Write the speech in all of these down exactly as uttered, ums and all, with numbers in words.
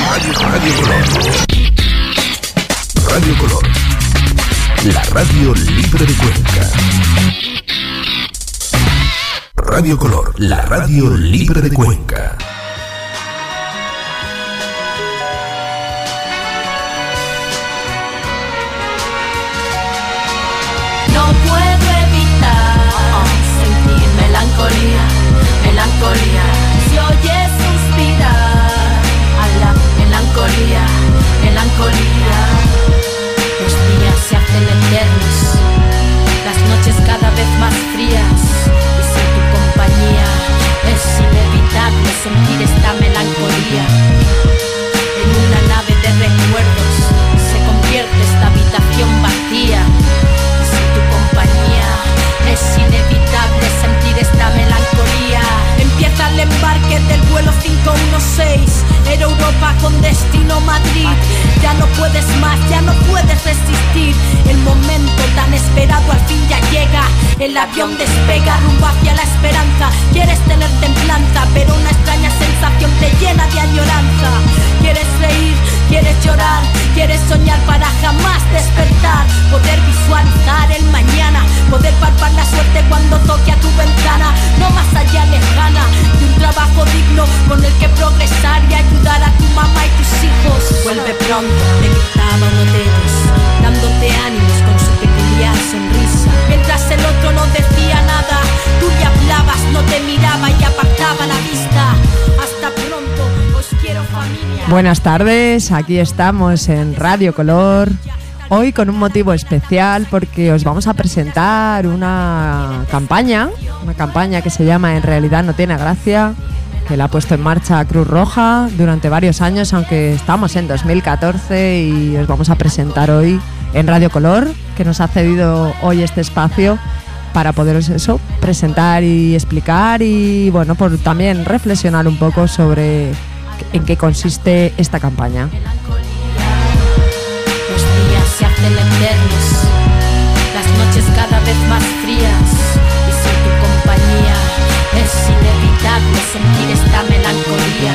Radio, Radio Color. Radio Color. La radio libre de Cuenca. Radio Color, la radio libre de Cuenca. No puedo evitar sentir melancolía, melancolía. Si oyes suspirar a la melancolía, melancolía. Los días se hacen eternos, las noches cada vez más frías. Y sin tu compañía es inevitable sentir esta melancolía. En una nave de recuerdos se convierte esta habitación vacía. Y sin tu compañía es inevitable sentir esta melancolía. Empieza el embarque del vuelo cinco uno seis, Air Europa con destino Madrid. Ya no puedes más, ya no puedes resistir. El momento tan esperado al fin ya llega. El avión despega rumbo hacia la esperanza. Quieres tener templanza, pero una extraña sensación te llena de añoranza. Quieres reír, quieres llorar, quieres soñar para jamás despertar. Poder visualizar el mañana, poder palpar la suerte cuando toque a tu ventana. No más allá lejana de un trabajo digno con el que progresar y ayudar a tu mamá y tus hijos. Vuelve pronto, te gritaba uno de ellos, dándote ánimos con su peculiar sonrisa. Mientras el otro no decía nada, tú le hablabas, no te miraba y apartaba la vista. Hasta pronto, os quiero familia. Buenas tardes, aquí estamos en Radio Color. Hoy con un motivo especial porque os vamos a presentar una campaña, una campaña que se llama En realidad no tiene gracia, que la ha puesto en marcha Cruz Roja durante varios años, aunque estamos en dos mil catorce, y os vamos a presentar hoy en Radio Color, que nos ha cedido hoy este espacio para poderos eso, presentar y explicar y bueno, por también reflexionar un poco sobre en qué consiste esta campaña. Los días se hacen eternos, las noches cada vez más frías, y sin tu compañía es inevitable sentir esta melancolía.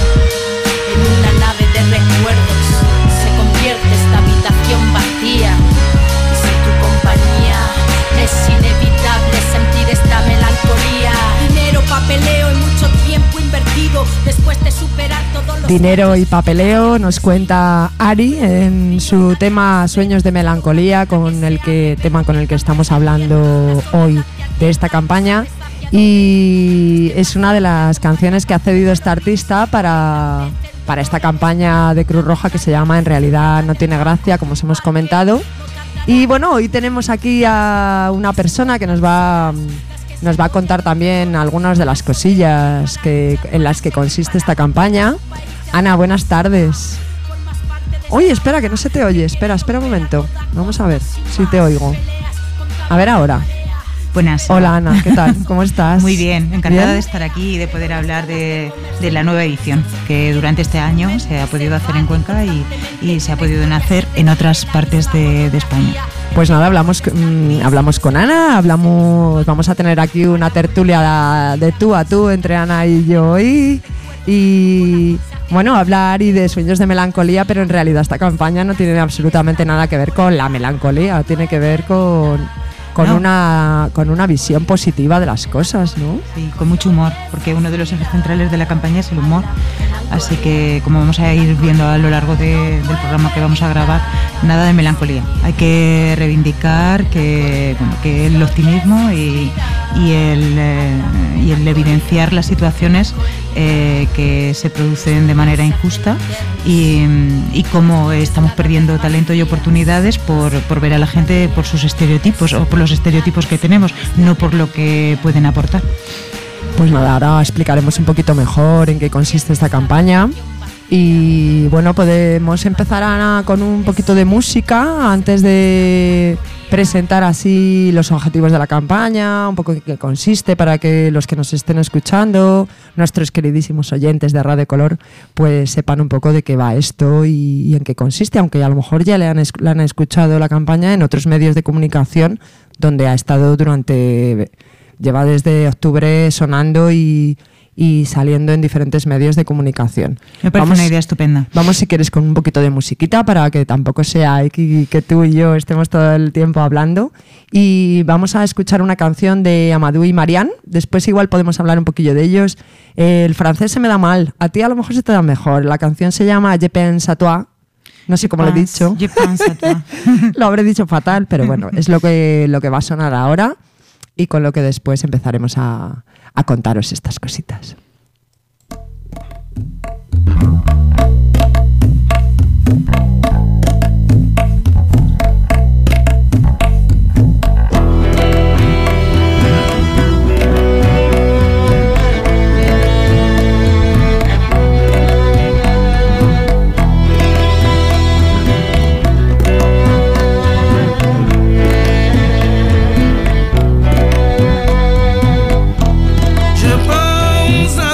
En una nave de recuerdos se convierte esta habitación vacía. Y sin tu compañía es inevitable sentir esta melancolía. Dinero, papeleo y mucho tiempo invertido después de superar todos los... Dinero y papeleo nos cuenta Ari en su tema Sueños de Melancolía, con el que tema con el que estamos hablando hoy de esta campaña. Y es una de las canciones que ha cedido esta artista para, para esta campaña de Cruz Roja, que se llama En realidad no tiene gracia, como os hemos comentado. Y bueno, hoy tenemos aquí a una persona que nos va, nos va a contar también algunas de las cosillas que, en las que consiste esta campaña. Ana, buenas tardes. Uy, espera, que no se te oye. Espera, espera un momento. Vamos a ver si te oigo. A ver ahora. Buenas. Hola Ana, ¿qué tal? ¿Cómo estás? Muy bien, encantada ¿Bien? de estar aquí y de poder hablar de, de la nueva edición que durante este año se ha podido hacer en Cuenca y, y se ha podido hacer en otras partes de, de España. Pues nada, hablamos, mmm, hablamos con Ana, hablamos, vamos a tener aquí una tertulia de tú a tú entre Ana y yo y, y bueno, hablar y de sueños de melancolía, pero en realidad esta campaña no tiene absolutamente nada que ver con la melancolía, tiene que ver con... Con, no. una, con una visión positiva de las cosas, ¿no? Sí, con mucho humor, porque uno de los ejes centrales de la campaña es el humor. Así que, como vamos a ir viendo a lo largo de, del programa que vamos a grabar, nada de melancolía. Hay que reivindicar que, bueno, que el optimismo y, y, el, eh, y el evidenciar las situaciones eh, que se producen de manera injusta y, y cómo estamos perdiendo talento y oportunidades por, por ver a la gente por sus estereotipos o por los estereotipos que tenemos, no por lo que pueden aportar. Pues nada, ahora explicaremos un poquito mejor en qué consiste esta campaña. Y bueno, podemos empezar, Ana, con un poquito de música antes de presentar así los objetivos de la campaña, un poco en qué consiste, para que los que nos estén escuchando, nuestros queridísimos oyentes de Radio Color, pues sepan un poco de qué va esto y, y en qué consiste, aunque a lo mejor ya le han, le han escuchado la campaña en otros medios de comunicación donde ha estado durante... lleva desde octubre sonando y, y saliendo en diferentes medios de comunicación. Me parece vamos, una idea estupenda. Vamos, si quieres, con un poquito de musiquita para que tampoco sea que, que tú y yo estemos todo el tiempo hablando. Y vamos a escuchar una canción de Amadou y Marianne. Después igual podemos hablar un poquillo de ellos. Eh, el francés se me da mal. A ti a lo mejor se te da mejor. La canción se llama Je pense à toi. No sé cómo lo he dicho. Je pense à toi. Lo habré dicho fatal, pero bueno, es lo que, lo que va a sonar ahora y con lo que después empezaremos a, a contaros estas cositas. Je pense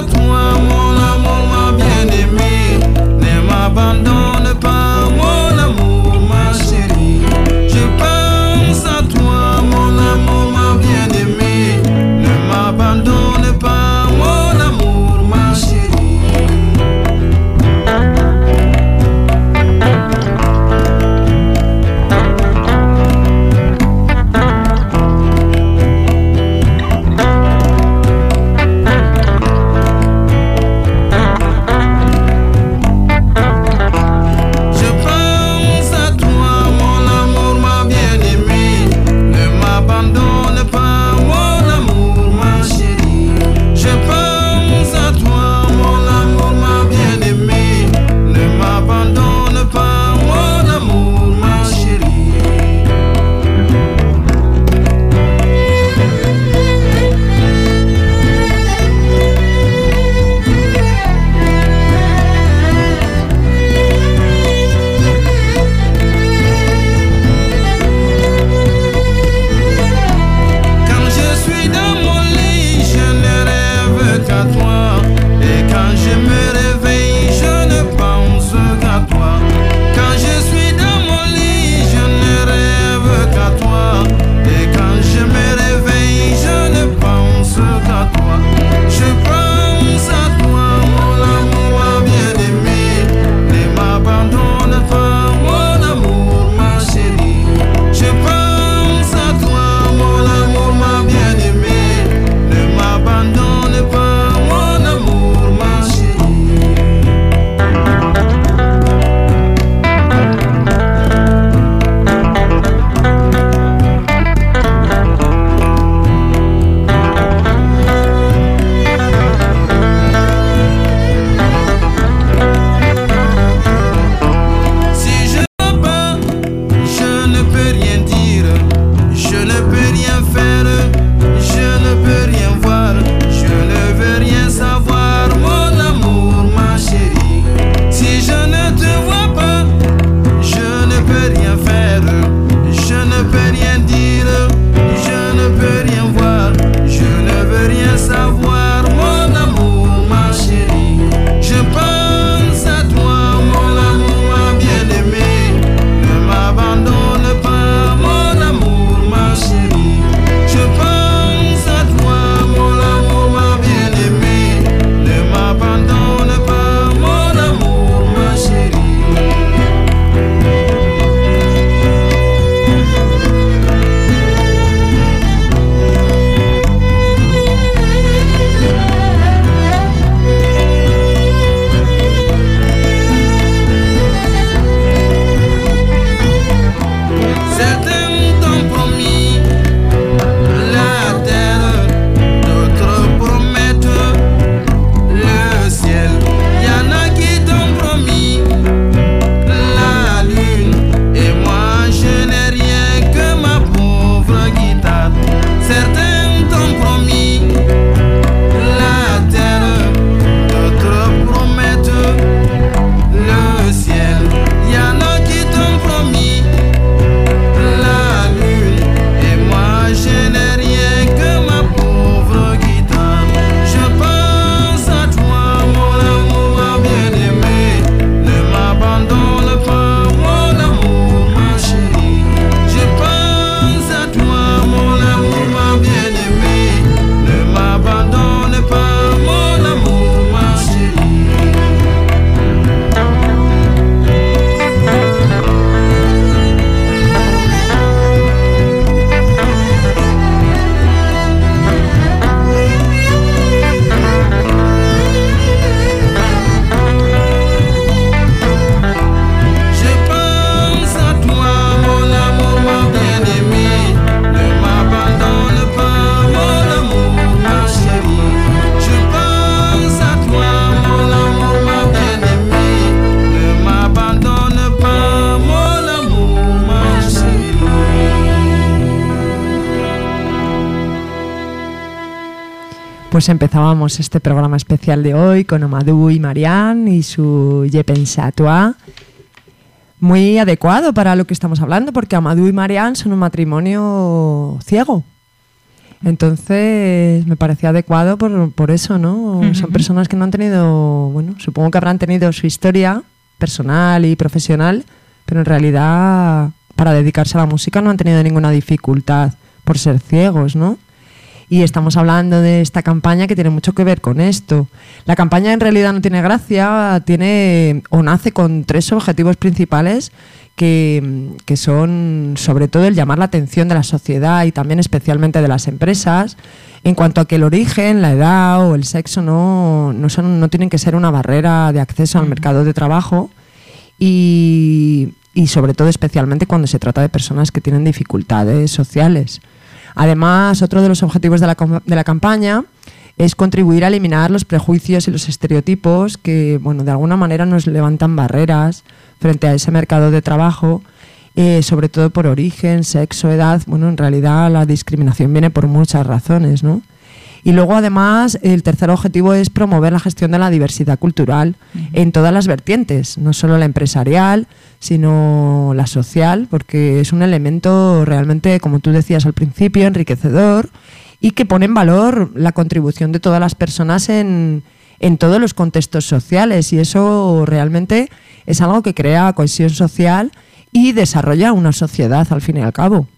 Pues empezábamos este programa especial de hoy con Amadou y Marianne y su Je pense à toi. Muy adecuado para lo que estamos hablando, porque Amadou y Marianne son un matrimonio ciego. Entonces me parecía adecuado por, por eso, ¿no? Uh-huh. Son personas que no han tenido, bueno, supongo que habrán tenido su historia personal y profesional, pero en realidad para dedicarse a la música no han tenido ninguna dificultad por ser ciegos, ¿no? Y estamos hablando de esta campaña que tiene mucho que ver con esto. La campaña en realidad no tiene gracia, tiene o nace con tres objetivos principales que, que son sobre todo el llamar la atención de la sociedad y también especialmente de las empresas en cuanto a que el origen, la edad o el sexo no, no, son, no tienen que ser una barrera de acceso al mercado de trabajo y, y sobre todo especialmente cuando se trata de personas que tienen dificultades sociales. Además, otro de los objetivos de la, de la campaña es contribuir a eliminar los prejuicios y los estereotipos que, bueno, de alguna manera nos levantan barreras frente a ese mercado de trabajo, eh, sobre todo por origen, sexo, edad. Bueno, en realidad la discriminación viene por muchas razones, ¿no? Y luego, además, el tercer objetivo es promover la gestión de la diversidad cultural uh-huh. en todas las vertientes, no solo la empresarial, sino la social, porque es un elemento realmente, como tú decías al principio, enriquecedor y que pone en valor la contribución de todas las personas en, en todos los contextos sociales, y eso realmente es algo que crea cohesión social y desarrolla una sociedad al fin y al cabo.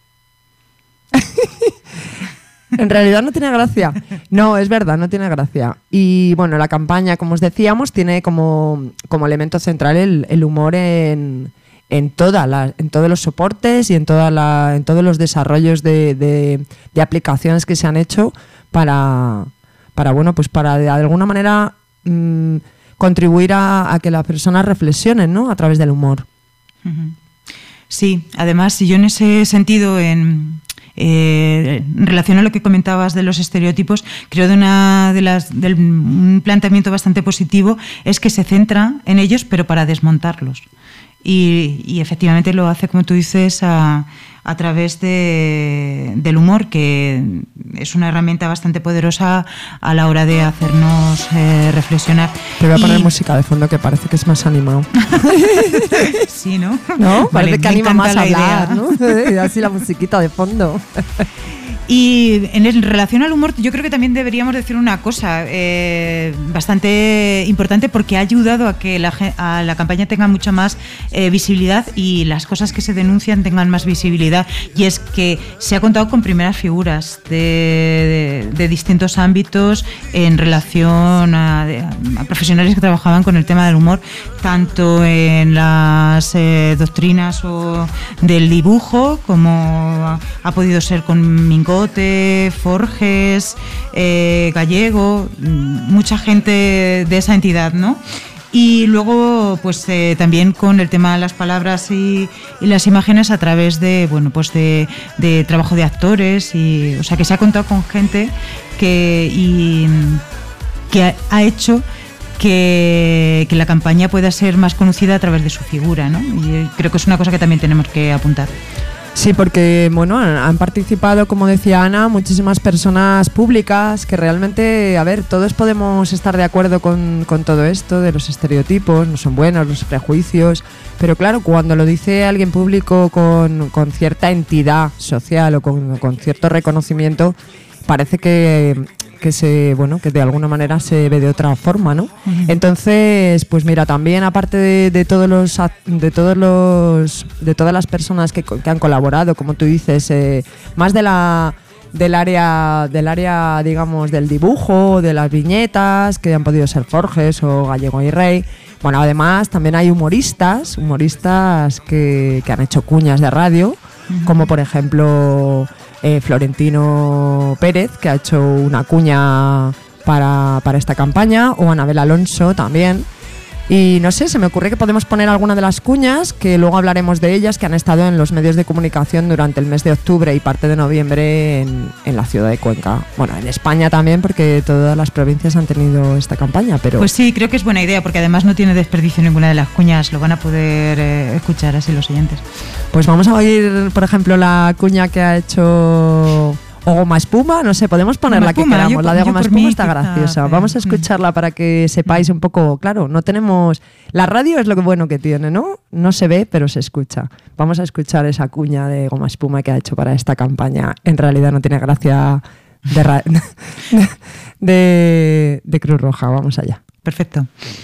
En realidad no tiene gracia. No, es verdad, no tiene gracia. Y bueno, la campaña, como os decíamos, tiene como, como elemento central el, el humor en, en, toda la, en todos los soportes y en, toda la, en todos los desarrollos de, de, de aplicaciones que se han hecho para, para, bueno, pues para de alguna manera mmm, contribuir a, a que las personas reflexionen, ¿no? A través del humor. Sí, además, yo en ese sentido, en... Eh, en relación a lo que comentabas de los estereotipos, creo de una de las del un planteamiento bastante positivo es que se centra en ellos, pero para desmontarlos. Y, y efectivamente lo hace, como tú dices, a, a través de, del humor, que es una herramienta bastante poderosa a la hora de hacernos eh, reflexionar. Te voy a poner y... música de fondo que parece que es más animado. Sí, ¿no? ¿No? Parece Vale, que anima más a hablar, idea. ¿no? Así la musiquita de fondo. Y en relación al humor, yo creo que también deberíamos decir una cosa eh, bastante importante, porque ha ayudado a que la, a la campaña tenga mucha más eh, visibilidad y las cosas que se denuncian tengan más visibilidad. Y es que se ha contado con primeras figuras de, de, de distintos ámbitos en relación a, a profesionales que trabajaban con el tema del humor, tanto en las eh, doctrinas o del dibujo, como ha, ha podido ser con Mingo, Forges, eh, Gallego, mucha gente de esa entidad, ¿no? Y luego, pues eh, también con el tema de las palabras y, y las imágenes a través de, bueno, pues de, de trabajo de actores, y, o sea, que se ha contado con gente que, y, que ha, ha hecho que, que la campaña pueda ser más conocida a través de su figura, ¿no? Y creo que es una cosa que también tenemos que apuntar. Sí, porque bueno, han participado, como decía Ana, muchísimas personas públicas que realmente, a ver, todos podemos estar de acuerdo con, con todo esto de los estereotipos, no son buenos los prejuicios, pero claro, cuando lo dice alguien público con, con cierta entidad social o con, con cierto reconocimiento, parece que... que se bueno que de alguna manera se ve de otra forma, ¿no? Uh-huh. Entonces, pues mira, también aparte de, de todos los de todos los de todas las personas que, que han colaborado, como tú dices, eh, más de la del área del área digamos del dibujo, de las viñetas, que han podido ser Forges o Gallego y Rey. Bueno, además también hay humoristas, humoristas que, que han hecho cuñas de radio, uh-huh. como por ejemplo Eh, Florentino Pérez, que ha hecho una cuña para, para esta campaña, o Anabel Alonso también. Y no sé, se me ocurre que podemos poner alguna de las cuñas, que luego hablaremos de ellas, que han estado en los medios de comunicación durante el mes de octubre y parte de noviembre en, en la ciudad de Cuenca. Bueno, en España también, porque todas las provincias han tenido esta campaña, pero... Pues sí, creo que es buena idea, porque además no tiene desperdicio ninguna de las cuñas, lo van a poder eh, escuchar así los oyentes. Pues vamos a oír, por ejemplo, la cuña que ha hecho o goma espuma, no sé, podemos poner Goma la que espuma, queramos. yo- La de yo goma por espuma mí está quizá, graciosa. pero- Vamos a escucharla para que sepáis un poco, claro, no tenemos... La radio es lo que bueno que tiene, ¿no? No se ve, pero se escucha. Vamos a escuchar esa cuña de goma espuma que ha hecho para esta campaña. En realidad no tiene gracia de, ra- de, de Cruz Roja. Vamos allá. Perfecto.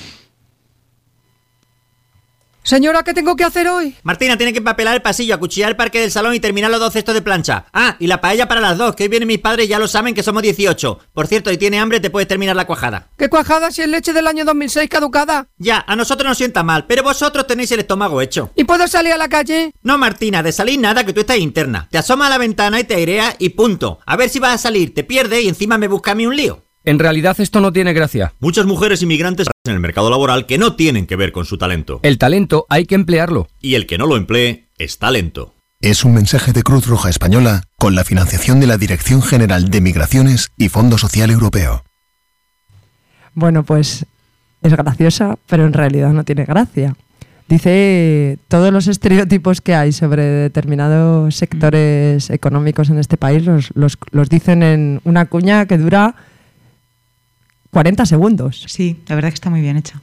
Señora, ¿qué tengo que hacer hoy? Martina tiene que empapelar el pasillo, acuchillar el parque del salón y terminar los dos cestos de plancha. Ah, y la paella para las dos, que hoy vienen mis padres y ya lo saben que somos dieciocho. Por cierto, si tienes hambre te puedes terminar la cuajada. ¿Qué cuajada si es leche del año dos mil seis caducada? Ya, a nosotros nos sienta mal, pero vosotros tenéis el estómago hecho. ¿Y puedo salir a la calle? No, Martina, de salir nada, que tú estás interna. Te asomas a la ventana y te aireas y punto. A ver si vas a salir, te pierdes y encima me busca a mí un lío. En realidad esto no tiene gracia. Muchas mujeres inmigrantes en el mercado laboral que no tienen que ver con su talento. El talento hay que emplearlo. Y el que no lo emplee está lento. Es un mensaje de Cruz Roja Española con la financiación de la Dirección General de Migraciones y Fondo Social Europeo. Bueno, pues es graciosa, pero en realidad no tiene gracia. Dice todos los estereotipos que hay sobre determinados sectores económicos en este país, los, los, los dicen en una cuña que dura cuarenta segundos. Sí, la verdad que está muy bien hecha.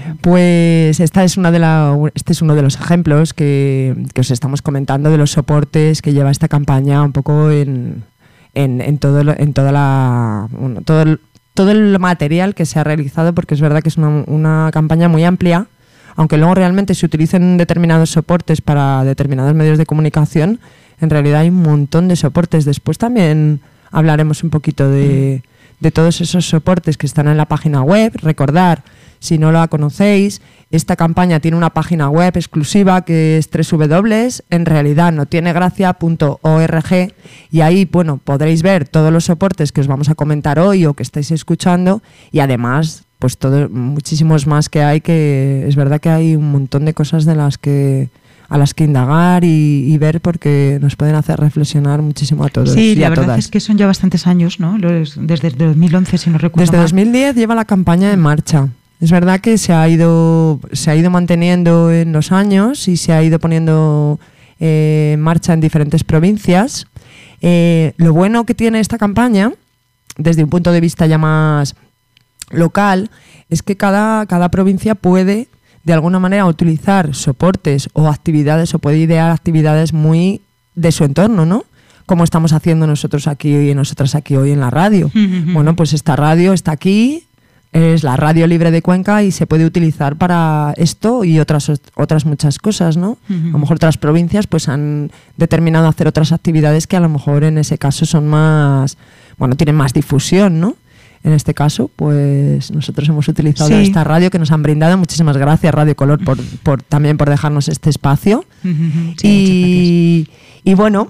Pues esta es una de la, este es uno de los ejemplos que, que os estamos comentando de los soportes que lleva esta campaña un poco en, en, en, todo, lo- en toda la, bueno, todo, el, todo el material que se ha realizado, porque es verdad que es una, una campaña muy amplia, aunque luego realmente se utilicen determinados soportes para determinados medios de comunicación, en realidad hay un montón de soportes. Después también hablaremos un poquito de, de todos esos soportes que están en la página web. Recordar, si no la conocéis, esta campaña tiene una página web exclusiva que es doble u doble u doble u punto en realidad no tiene gracia punto org y ahí, bueno, podréis ver todos los soportes que os vamos a comentar hoy o que estáis escuchando y además pues todo, muchísimos más que hay, que es verdad que hay un montón de cosas de las que a las que indagar y, y ver porque nos pueden hacer reflexionar muchísimo a todos Sí, y la a verdad todas. es que son ya bastantes años, ¿no? Los- desde el dos mil once, si no recuerdo Desde mal. dos mil diez lleva la campaña en marcha. Es verdad que se ha ido, se ha ido manteniendo en los años y se ha ido poniendo eh, en marcha en diferentes provincias. Eh, lo bueno que tiene esta campaña, desde un punto de vista ya más local, es que cada, cada provincia puede de alguna manera utilizar soportes o actividades o puede idear actividades muy de su entorno, ¿no? Como estamos haciendo nosotros aquí y nosotras aquí hoy en la radio. Bueno, pues esta radio está aquí, es la Radio Libre de Cuenca y se puede utilizar para esto y otras otras muchas cosas, ¿no? A lo mejor otras provincias pues han determinado hacer otras actividades que a lo mejor en ese caso son más, bueno, tienen más difusión, ¿no? En este caso, pues nosotros hemos utilizado Sí. esta radio que nos han brindado. Muchísimas gracias, Radio Color, por, por también por dejarnos este espacio. Sí, y, y bueno,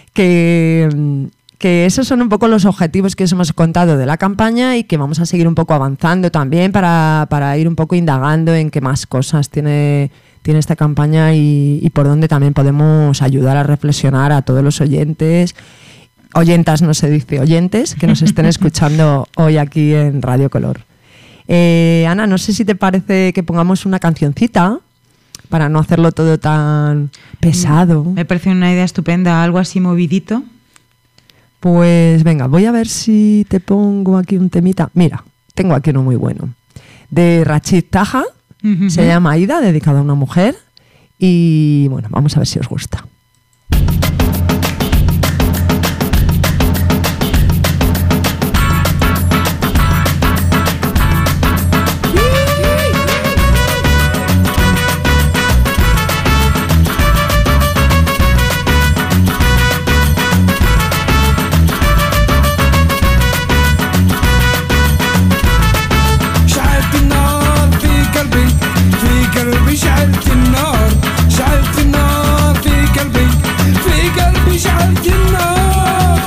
que, que esos son un poco los objetivos que os hemos contado de la campaña y que vamos a seguir un poco avanzando también para, para ir un poco indagando en qué más cosas tiene, tiene esta campaña y, y por dónde también podemos ayudar a reflexionar a todos los oyentes. Oyentas no se dice, oyentes que nos estén escuchando hoy aquí en Radio Color. Eh, Ana, no sé si te parece que pongamos una cancioncita para no hacerlo todo tan pesado. Me parece una idea estupenda, algo así movidito. Pues venga, voy a ver si te pongo aquí un temita. Mira, tengo aquí uno muy bueno. De Rachid Taha, Ujú. se llama Aida, dedicado a una mujer. Y bueno, vamos a ver si os gusta. شعلت النار في قلبي في قلبي شعلت النار شعلت النار في قلبي في قلبي شعلت النار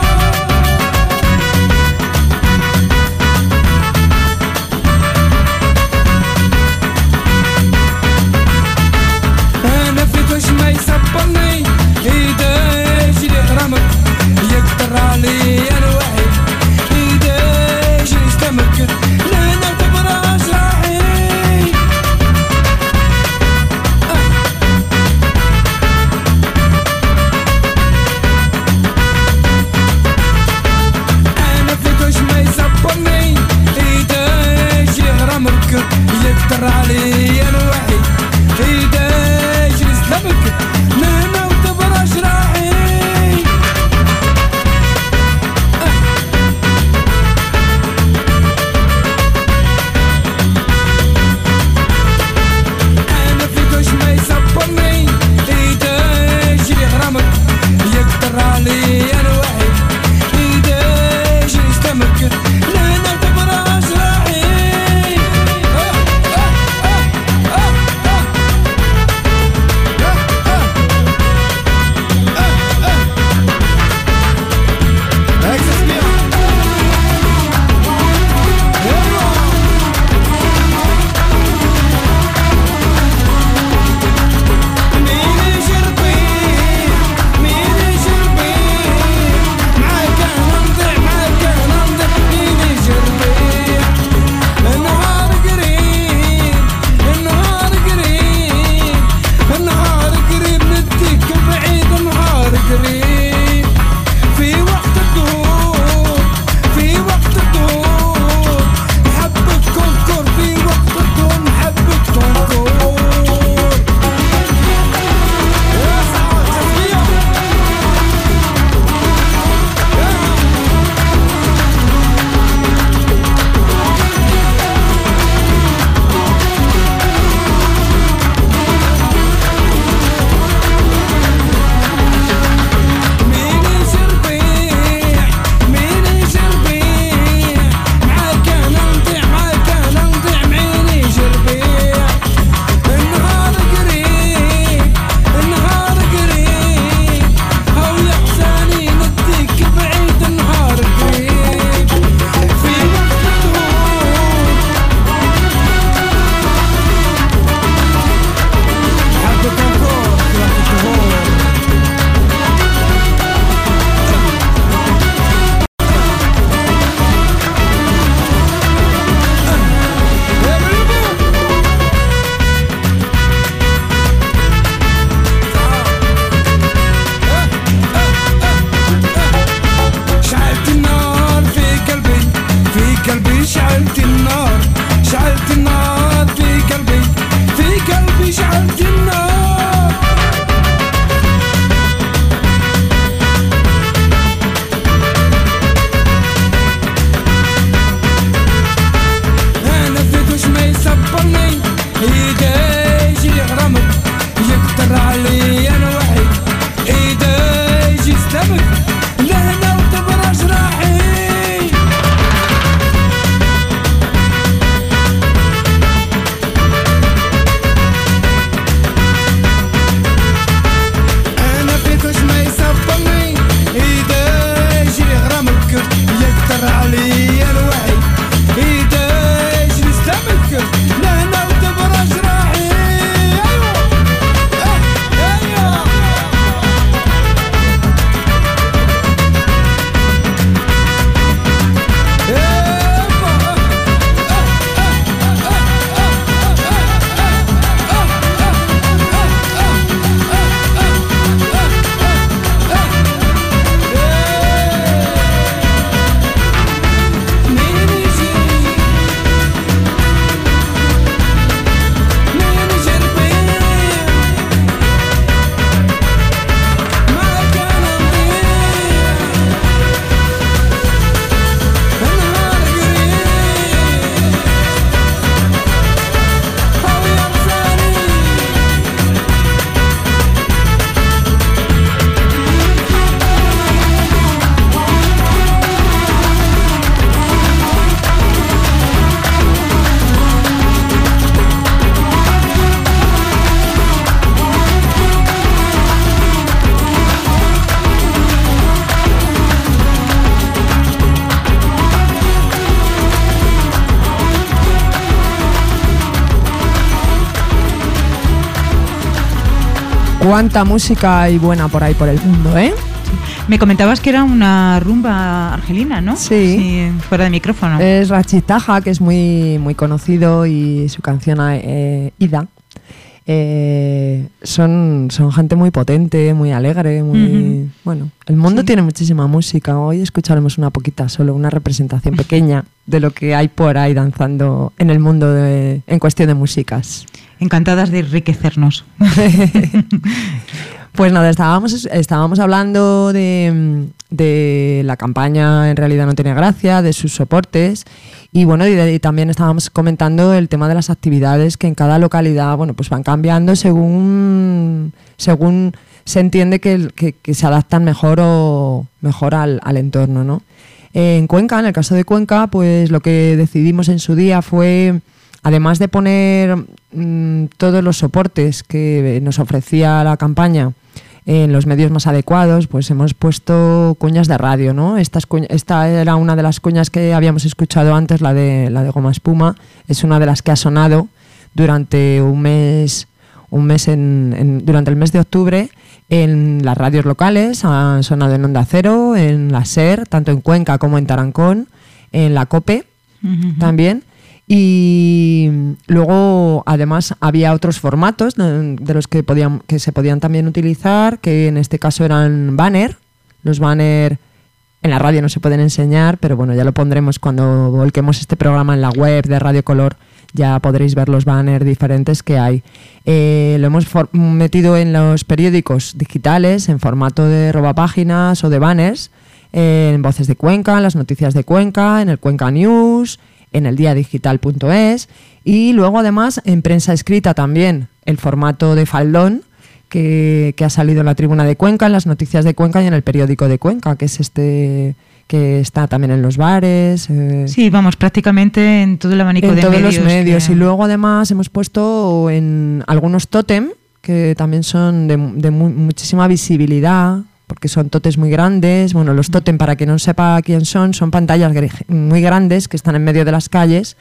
انا في وش ما يصبرني ايديش اللي غرامك يقدر علي انا وحيد ايديش يستمك لين تبرز راحي Cuánta música hay buena por ahí por el mundo, ¿eh? Me comentabas que era una rumba argelina, ¿no? Sí. Sí, fuera de micrófono. Es Rachid Taha, que es muy, muy conocido, y su canción eh, Ida. Eh, son, son gente muy potente, muy alegre, muy... Uh-huh. Bueno, el mundo sí. tiene muchísima música. Hoy escucharemos una poquita, solo una representación pequeña de lo que hay por ahí danzando en el mundo de, en cuestión de músicas. Encantadas de enriquecernos. Pues nada, estábamos, estábamos hablando de, de la campaña En realidad no tiene gracia, de sus soportes, y bueno, y, de, y también estábamos comentando el tema de las actividades que en cada localidad, bueno, pues van cambiando según, según se entiende que, que, que se adaptan mejor o mejor al, al entorno, ¿no? Eh, en Cuenca, en el caso de Cuenca, pues lo que decidimos en su día fue, además de poner mmm, todos los soportes que nos ofrecía la campaña en los medios más adecuados, pues hemos puesto cuñas de radio, ¿no? Estas cuña, esta era una de las cuñas que habíamos escuchado antes, la de la de Goma Espuma, es una de las que ha sonado durante un mes, un mes en, en, durante el mes de octubre en las radios locales. Han sonado en Onda Cero, en la SER, tanto en Cuenca como en Tarancón, en la COPE uh-huh. también. Y luego, además, había otros formatos de, de los que, podían, que se podían también utilizar, que en este caso eran banner. Los banner en la radio no se pueden enseñar, pero bueno, ya lo pondremos cuando volquemos este programa en la web de Radio Color. Ya podréis ver los banners diferentes que hay. Eh, lo hemos for- metido en los periódicos digitales, en formato de robapáginas o de banners, eh, en Voces de Cuenca, en las noticias de Cuenca, en el Cuenca News, en el día digital punto es, y luego además en prensa escrita también el formato de faldón que, que ha salido en la Tribuna de Cuenca, en las noticias de Cuenca y en el periódico de Cuenca, que es este que está también en los bares. Eh, sí, vamos, prácticamente en todo el abanico de medios. En todos los medios. Que... Y luego además hemos puesto en algunos tótem, que también son de, de mu- muchísima visibilidad, porque son totes muy grandes. Bueno, los tótem, para quien no sepa quién son, son pantallas muy grandes que están en medio de las calles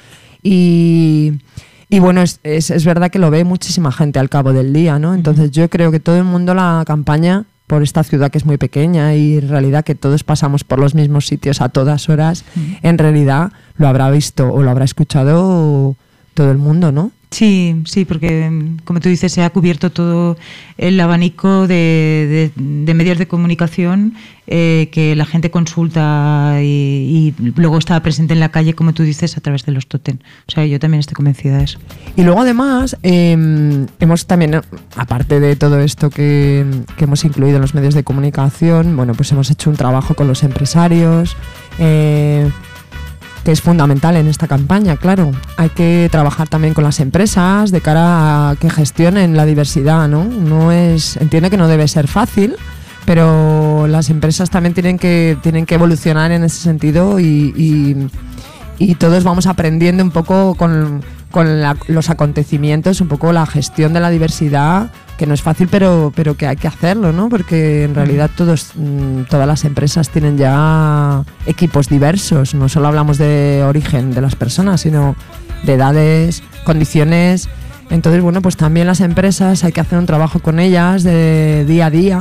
y, y bueno, es, es, es verdad que lo ve muchísima gente al cabo del día, ¿no? Entonces yo creo que todo el mundo la campaña, por esta ciudad que es muy pequeña y en realidad que todos pasamos por los mismos sitios a todas horas, en realidad lo habrá visto o lo habrá escuchado todo el mundo, ¿no? Sí, sí, porque como tú dices, se ha cubierto todo el abanico de, de, de medios de comunicación eh, que la gente consulta y, y luego está presente en la calle, como tú dices, a través de los tótem. O sea, yo también estoy convencida de eso. Y luego además eh, hemos también, aparte de todo esto que, que hemos incluido en los medios de comunicación, bueno, pues hemos hecho un trabajo con los empresarios, eh, que es fundamental en esta campaña, claro. Hay que trabajar también con las empresas de cara a que gestionen la diversidad, ¿no? No es, entiendo que no debe ser fácil, pero las empresas también tienen que, tienen que evolucionar en ese sentido y, y, y todos vamos aprendiendo un poco con, con la, los acontecimientos, un poco la gestión de la diversidad, que no es fácil, pero, pero que hay que hacerlo, ¿no? Porque en realidad todos, todas las empresas tienen ya equipos diversos. No solo hablamos de origen de las personas, sino de edades, condiciones. Entonces, bueno, pues también las empresas hay que hacer un trabajo con ellas de día a día,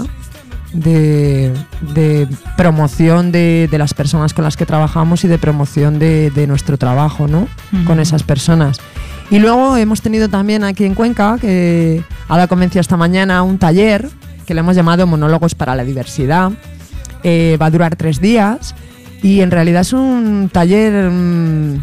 de, de promoción de, de las personas con las que trabajamos y de promoción de, de nuestro trabajo, ¿no? Uh-huh. Con esas personas. Y luego hemos tenido también aquí en Cuenca, que Ada convenció esta mañana, un taller que le hemos llamado Monólogos para la Diversidad. Eh, va a durar tres días y en realidad es un taller mmm,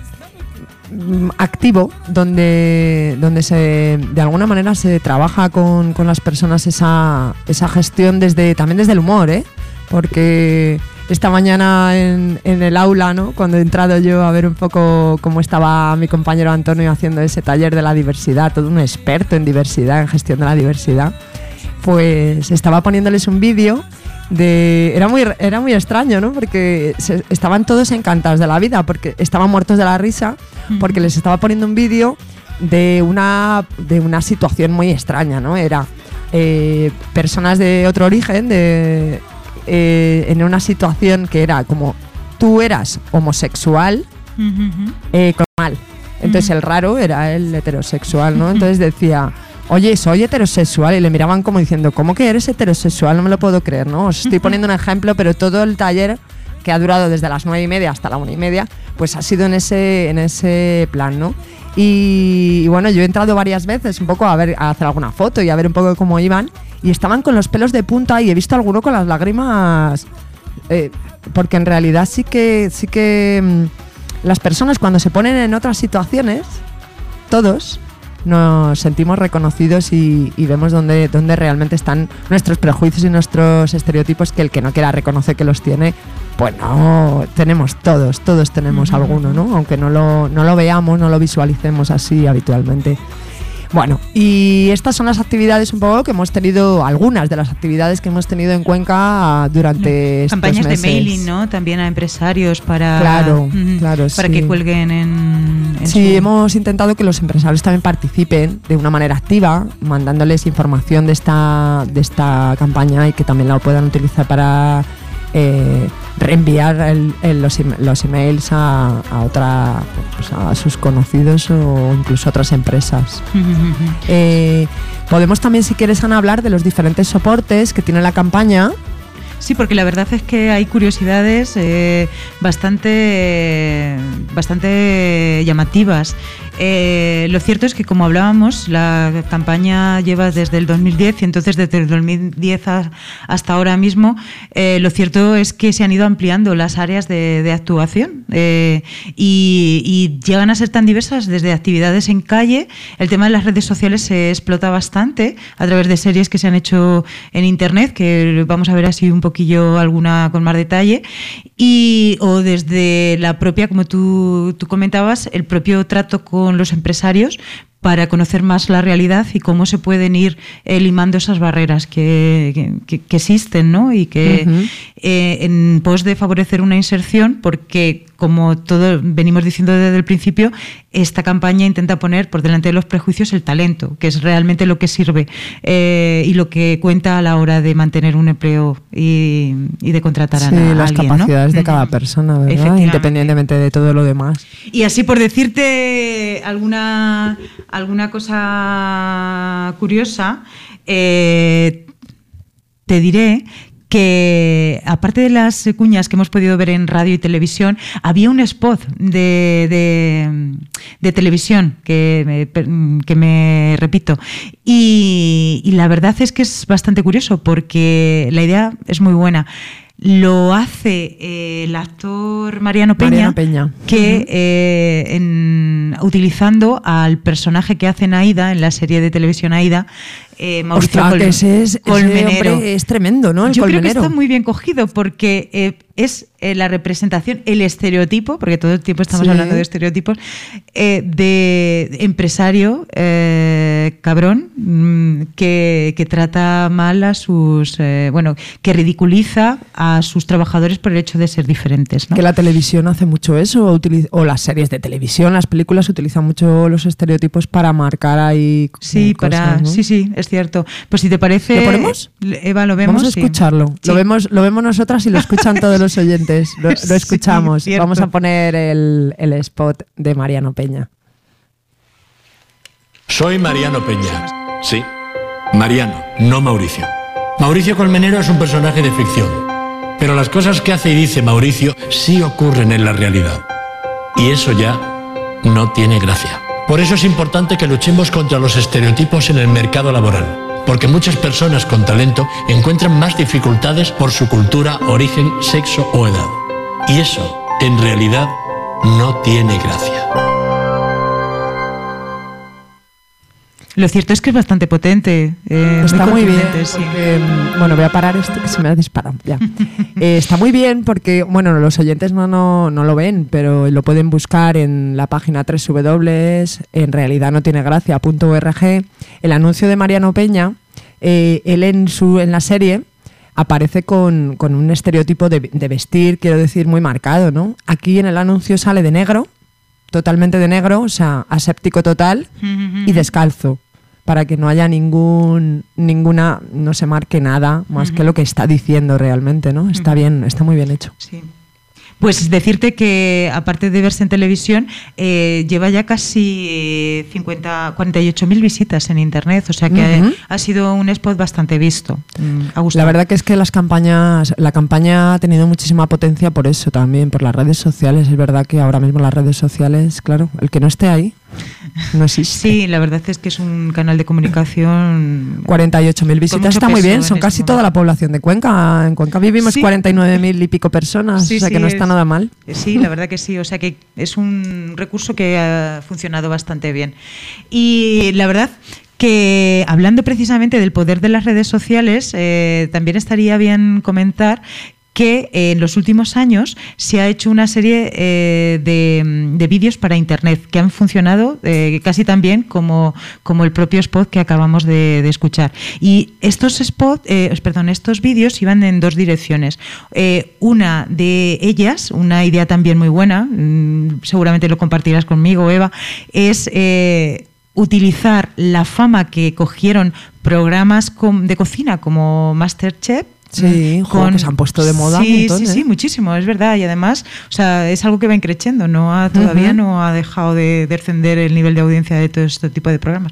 activo donde, donde se, de alguna manera se trabaja con, con las personas esa, esa gestión desde, también desde el humor, ¿eh? Porque esta mañana en, en el aula, ¿no? Cuando he entrado yo a ver un poco cómo estaba mi compañero Antonio haciendo ese taller de la diversidad, todo un experto en diversidad, en gestión de la diversidad, pues estaba poniéndoles un vídeo de... Era muy, era muy extraño, ¿no? Porque se, estaban todos encantados de la vida, porque estaban muertos de la risa, porque les estaba poniendo un vídeo de una, de una situación muy extraña, ¿no? Era eh, personas de otro origen, de... Eh, en una situación que era como tú eras homosexual, uh-huh. eh, con mal. Entonces uh-huh. el raro era el heterosexual, ¿no? Entonces decía, oye, soy heterosexual, y le miraban como diciendo, ¿cómo que eres heterosexual? No me lo puedo creer, ¿no? Os estoy poniendo un ejemplo, pero todo el taller, que ha durado desde las nueve y media hasta la una y media, pues ha sido en ese, en ese plan, ¿no? Y, y bueno, yo he entrado varias veces un poco a ver, a hacer alguna foto y a ver un poco cómo iban, y estaban con los pelos de punta, y he visto a alguno con las lágrimas, eh, porque en realidad sí que, sí que mmm, las personas cuando se ponen en otras situaciones, todos nos sentimos reconocidos y, y vemos dónde, dónde realmente están nuestros prejuicios y nuestros estereotipos, que el que no quiera reconocer que los tiene, pues no, tenemos todos, todos tenemos uh-huh. alguno, ¿no? Aunque no lo, no lo veamos, no lo visualicemos así habitualmente. Bueno, y estas son las actividades un poco que hemos tenido, algunas de las actividades que hemos tenido en Cuenca durante estos meses. Campañas de mailing, ¿no? También a empresarios para, claro, mm, claro, para sí. que cuelguen en, en Sí, su... hemos intentado que los empresarios también participen de una manera activa, mandándoles información de esta, de esta campaña, y que también la puedan utilizar para eh, reenviar el, el, los, los emails a, a otra, pues a sus conocidos o incluso a otras empresas. eh, podemos también, si quieres, Ana, hablar de los diferentes soportes que tiene la campaña. Sí, porque la verdad es que hay curiosidades eh, bastante, eh, bastante llamativas. Eh, lo cierto es que, como hablábamos, la campaña lleva desde el dos mil diez, y entonces desde el dos mil diez a, hasta ahora mismo, eh, lo cierto es que se han ido ampliando las áreas de, de actuación eh, y, y llegan a ser tan diversas, desde actividades en calle. El tema de las redes sociales se explota bastante a través de series que se han hecho en internet, que vamos a ver así un poquillo alguna con más detalle, y o desde la propia, como tú, tú comentabas, el propio trato con los empresarios para conocer más la realidad y cómo se pueden ir eh, limando esas barreras que, que, que existen, ¿no? Y que uh-huh. eh, en pos de favorecer una inserción, porque, como todo venimos diciendo desde el principio, esta campaña intenta poner por delante de los prejuicios el talento, que es realmente lo que sirve eh, y lo que cuenta a la hora de mantener un empleo y, y de contratar sí, a, a las alguien, capacidades ¿no? de cada persona, ¿verdad? Independientemente de todo lo demás. Y así, por decirte alguna alguna cosa curiosa, eh, te diré que, aparte de las cuñas que hemos podido ver en radio y televisión, había un spot de, de, de televisión que me, que me repito, y, y la verdad es que es bastante curioso, porque la idea es muy buena. Lo hace eh, el actor Mariano Peña, Mariano Peña. que uh-huh. eh, en, utilizando al personaje que hace en Aida, en la serie de televisión Aida, eh, Mauricio Ostras, Col- que ese es, Colmenero. Ese hombre es tremendo, ¿no? El Yo Colmenero. creo que está muy bien cogido, porque eh, es eh, la representación, el estereotipo, porque todo el tiempo estamos sí. hablando de estereotipos, eh, de empresario eh, cabrón mmm, que, que trata mal a sus... Eh, bueno, que ridiculiza a sus trabajadores por el hecho de ser diferentes, ¿no? Que la televisión hace mucho eso, o, utiliza, o las series de televisión, las películas utilizan mucho los estereotipos para marcar ahí sí, cosas, para, ¿no? sí, sí, es cierto. Pues si te parece... ¿Lo ponemos? Eva, lo vemos. Vamos a escucharlo. Sí. Lo vemos, lo vemos nosotras y lo escuchan todos los oyentes. Lo, lo escuchamos. Sí, vamos a poner el, el spot de Mariano Peña. Soy Mariano Peña. Sí, Mariano, no Mauricio. Mauricio Colmenero es un personaje de ficción, pero las cosas que hace y dice Mauricio sí ocurren en la realidad. Y eso ya no tiene gracia. Por eso es importante que luchemos contra los estereotipos en el mercado laboral, porque muchas personas con talento encuentran más dificultades por su cultura, origen, sexo o edad. Y eso, en realidad, no tiene gracia. Lo cierto es que es bastante potente. Eh, está muy, muy bien. Sí. Porque, bueno, voy a parar esto que se me ha disparado. Ya. eh, está muy bien porque, bueno, los oyentes no, no, no lo ven, pero lo pueden buscar en la página doble u doble u doble u en realidad no tiene gracia punto org. El anuncio de Mariano Peña, eh, él en, su, en la serie aparece con, con un estereotipo de, de vestir, quiero decir, muy marcado, ¿no? Aquí en el anuncio sale de negro, totalmente de negro, o sea, aséptico total y descalzo, para que no haya ningún ninguna, no se marque nada más uh-huh. que lo que está diciendo realmente, ¿no? Está uh-huh. bien, está muy bien hecho. Sí. Pues decirte que, aparte de verse en televisión, eh, lleva ya casi cincuenta, cuarenta y ocho mil visitas en internet, o sea que uh-huh. ha, ha sido un spot bastante visto. Mm, ha gustado. La verdad que es que las campañas, la campaña ha tenido muchísima potencia por eso también, por las redes sociales. Es verdad que ahora mismo las redes sociales, claro, el que no esté ahí no existe. Sí, la verdad es que es un canal de comunicación. cuarenta y ocho mil visitas está muy bien, son casi este toda la población de Cuenca. En Cuenca vivimos sí. cuarenta y nueve mil y pico personas, sí, o sea que sí, no está es, nada mal. Sí, la verdad que sí, o sea que es un recurso que ha funcionado bastante bien. Y la verdad que, hablando precisamente del poder de las redes sociales, eh, también estaría bien comentar que eh, en los últimos años se ha hecho una serie eh, de, de vídeos para Internet que han funcionado eh, casi tan bien como, como el propio spot que acabamos de, de escuchar. Y estos spot, eh, perdón, estos vídeos iban en dos direcciones. Eh, una de ellas, una idea también muy buena, mmm, seguramente lo compartirás conmigo, Eva, es Eh, utilizar la fama que cogieron programas de cocina como MasterChef. Sí, con, que se han puesto de moda sí, un montón, sí, ¿eh? sí, muchísimo, es verdad. Y además, o sea, es algo que va creciendo, no ha, todavía uh-huh. no ha dejado de descender el nivel de audiencia de todo este tipo de programas.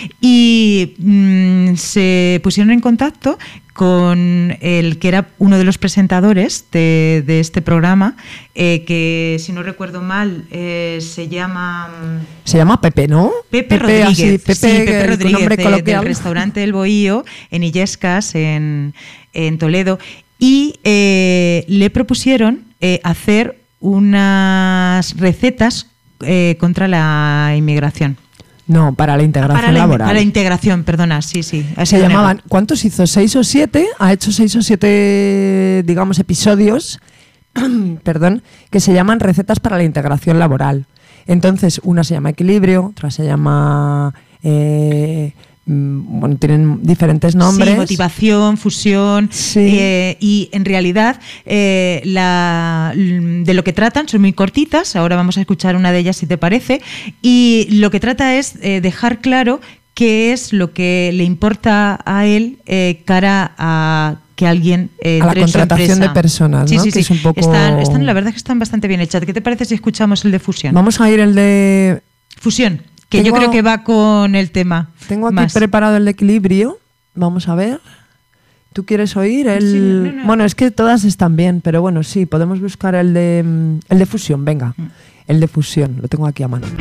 Y mmm, se pusieron en contacto con el que era uno de los presentadores de, de este programa, eh, que si no recuerdo mal eh, se llama se llama Pepe, ¿no? Pepe, Pepe Rodríguez, así, Pepe, sí, Pepe Rodríguez de, del restaurante El Bohío en Illescas, en, en Toledo, y eh, le propusieron eh, hacer unas recetas eh, contra la inmigración. No, para la integración para la, laboral. Para la integración, perdona, sí, sí. Se llamaban, negro. ¿Cuántos hizo? ¿Seis o siete? Ha hecho seis o siete, digamos, episodios, perdón, que se llaman recetas para la integración laboral. Entonces, una se llama equilibrio, otra se llama... Eh, bueno, tienen diferentes nombres. Sí, motivación, fusión, sí. eh, y en realidad eh, la, de lo que tratan son muy cortitas. Ahora vamos a escuchar una de ellas, si te parece, y lo que trata es eh, dejar claro qué es lo que le importa a él eh, cara a que alguien eh, a la contratación de personas, sí, ¿no? Sí, que sí, es un poco... están, están, la verdad es que están bastante bien hechas. ¿Qué te parece si escuchamos el de fusión? Vamos a ir el de fusión. Que tengo, yo creo que va con el tema. Tengo aquí más. preparado el de equilibrio. Vamos a ver. ¿Tú quieres oír el...? Sí, no, no. Bueno, es que todas están bien, pero bueno, sí, podemos buscar el de, el de fusión. Venga, mm. el de fusión. Lo tengo aquí a mano.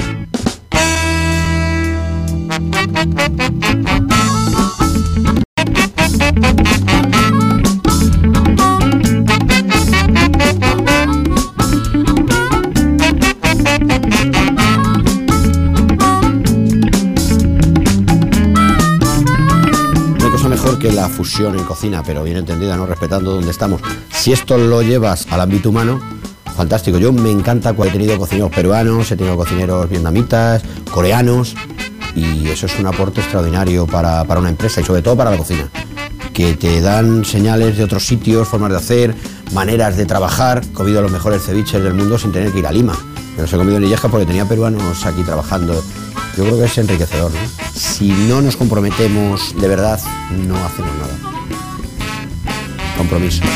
Que la fusión en cocina, pero bien entendida, no respetando donde estamos. Si esto lo llevas al ámbito humano, fantástico. Yo me encanta cuando he tenido cocineros peruanos, he tenido cocineros vietnamitas, coreanos, y eso es un aporte extraordinario para, para una empresa y sobre todo para la cocina, que te dan señales de otros sitios, formas de hacer, maneras de trabajar. He comido los mejores ceviches del mundo sin tener que ir a Lima, pero los he comido en Illescas porque tenía peruanos aquí trabajando. Yo creo que es enriquecedor, ¿no? Si no nos comprometemos de verdad, no hacemos nada. Compromiso.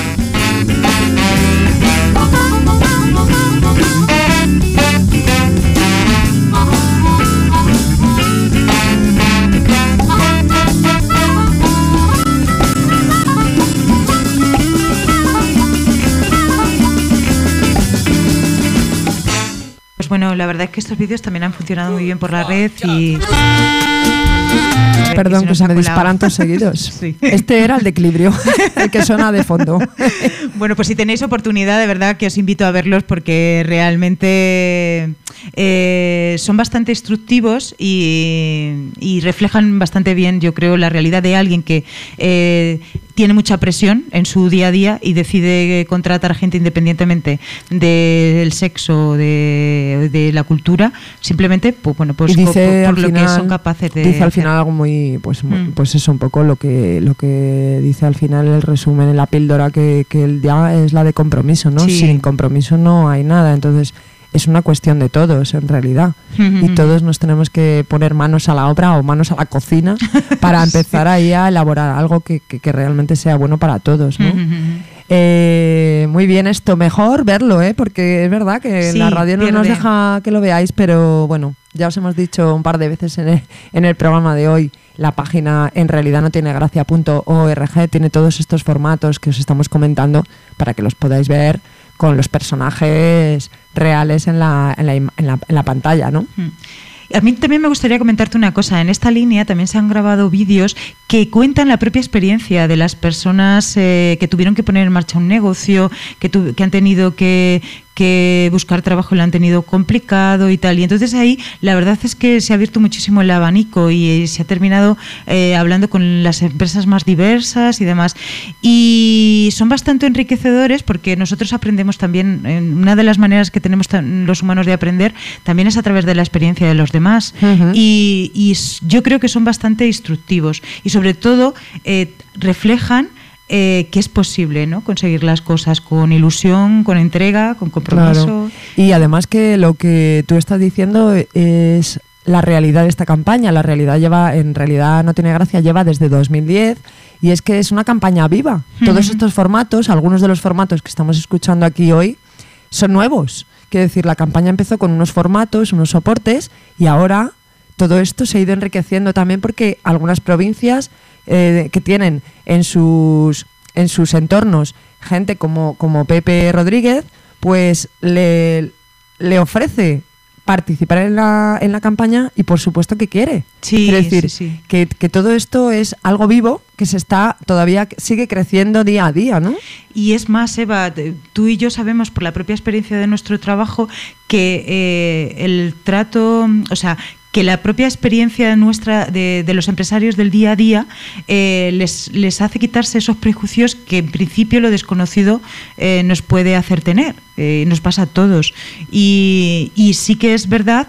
Bueno, la verdad es que estos vídeos también han funcionado muy bien por la red y... Perdón, que, que se me disparan todos seguidos. Sí. Este era el de equilibrio, el que suena de fondo. Bueno, pues si tenéis oportunidad, de verdad que os invito a verlos porque realmente eh, son bastante instructivos y, y reflejan bastante bien, yo creo, la realidad de alguien que eh, tiene mucha presión en su día a día y decide contratar a gente independientemente del sexo, de, de la cultura, simplemente pues, bueno, pues dice por, por lo final, que son capaces de dice al hacer. final algo muy pues Mm. pues eso un poco lo que lo que dice al final el resumen en la píldora, que, que el ya es la de compromiso, ¿no? Sí. Sin compromiso no hay nada, entonces es una cuestión de todos en realidad. Mm-hmm. Y todos nos tenemos que poner manos a la obra o manos a la cocina para empezar sí. ahí a elaborar algo que, que, que realmente sea bueno para todos, ¿no? Mm-hmm. Eh, muy bien esto, mejor verlo, ¿eh? Porque es verdad que Sí, la radio no pierde. nos deja que lo veáis, pero bueno, ya os hemos dicho un par de veces en el, en el programa de hoy, la página en realidad no tiene gracia punto org, tiene todos estos formatos que os estamos comentando para que los podáis ver con los personajes reales en la, en la, im- en la, en la pantalla, ¿no? Mm. A mí también me gustaría comentarte una cosa. En esta línea también se han grabado vídeos que cuentan la propia experiencia de las personas eh, que tuvieron que poner en marcha un negocio, que, tu- que han tenido que, que buscar trabajo y lo han tenido complicado y tal. Y entonces ahí la verdad es que se ha abierto muchísimo el abanico y eh, se ha terminado eh, hablando con las empresas más diversas y demás. Y son bastante enriquecedores porque nosotros aprendemos también, eh, una de las maneras que tenemos tan- los humanos de aprender también es a través de la experiencia de los demás. Ujú. y, y s- yo creo que son bastante instructivos y sobre todo eh, reflejan eh, que es posible, ¿no?, conseguir las cosas con ilusión, con entrega, con compromiso. Claro. Y además que lo que tú estás diciendo es la realidad de esta campaña. La realidad lleva, en realidad no tiene gracia, lleva desde dos mil diez y es que es una campaña viva. Todos Ujú. estos formatos, algunos de los formatos que estamos escuchando aquí hoy, son nuevos. Quiero decir, la campaña empezó con unos formatos, unos soportes y ahora todo esto se ha ido enriqueciendo también porque algunas provincias eh, que tienen en sus, en sus entornos gente como, como Pepe Rodríguez, pues le, le ofrece participar en la, en la campaña y por supuesto que quiere. Sí, Quiero decir, sí, sí. Que, que todo esto es algo vivo que se está todavía sigue creciendo día a día, ¿no? Y es más, Eva, t- tú y yo sabemos por la propia experiencia de nuestro trabajo que eh, el trato, o sea, que la propia experiencia nuestra de, de los empresarios del día a día eh, les, les hace quitarse esos prejuicios que en principio lo desconocido eh, nos puede hacer tener, eh, nos pasa a todos. Y, y sí que es verdad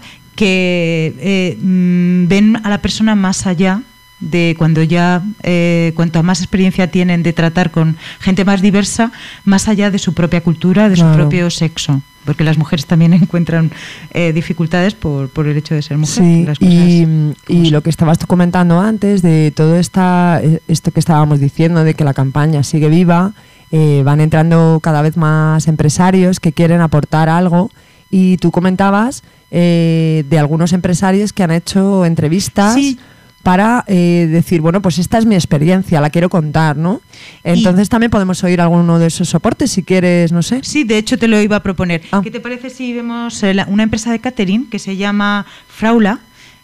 que eh, mm, ven a la persona más allá de cuando ya, eh, cuanto más experiencia tienen de tratar con gente más diversa, más allá de su propia cultura, de Claro. su propio sexo, porque las mujeres también encuentran eh, dificultades por, por el hecho de ser mujer. Sí, las cosas y, como y son. lo que estabas tú comentando antes de todo esta, eh, esto que estábamos diciendo de que la campaña sigue viva, eh, van entrando cada vez más empresarios que quieren aportar algo y tú comentabas eh, de algunos empresarios que han hecho entrevistas Sí. para eh, decir, bueno, pues esta es mi experiencia, la quiero contar, ¿no? Entonces también podemos oír alguno de esos soportes si quieres, no sé. Sí, de hecho te lo iba a proponer. Ah. ¿Qué te parece si vemos eh, la- una empresa de catering que se llama Fraula,